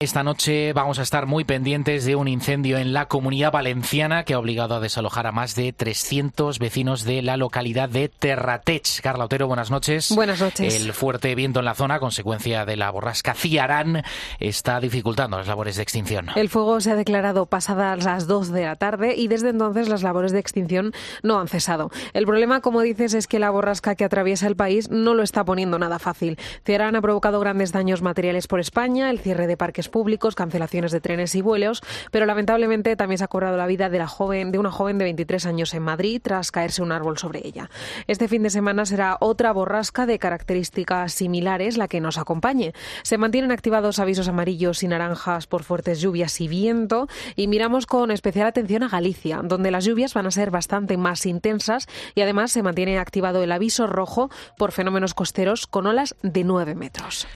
Esta noche vamos a estar muy pendientes de un incendio en la Comunidad Valenciana que ha obligado a desalojar a más de 300 vecinos de la localidad de Terrateig. Carla Otero, buenas noches. Buenas noches. El fuerte viento en la zona, consecuencia de la borrasca Ciarán, está dificultando las labores de extinción. El fuego se ha declarado pasadas las 2 de la tarde y desde entonces las labores de extinción no han cesado. El problema, como dices, es que la borrasca que atraviesa el país no lo está poniendo nada fácil. Ciarán ha provocado grandes daños materiales por España, el cierre de parques públicos, cancelaciones de trenes y vuelos, pero lamentablemente también se ha cobrado la vida de una joven de 23 años en Madrid tras caerse un árbol sobre ella. Este fin de semana será otra borrasca de características similares la que nos acompañe. Se mantienen activados avisos amarillos y naranjas por fuertes lluvias y viento y miramos con especial atención a Galicia, donde las lluvias van a ser bastante más intensas y además se mantiene activado el aviso rojo por fenómenos costeros con olas de 9 metros.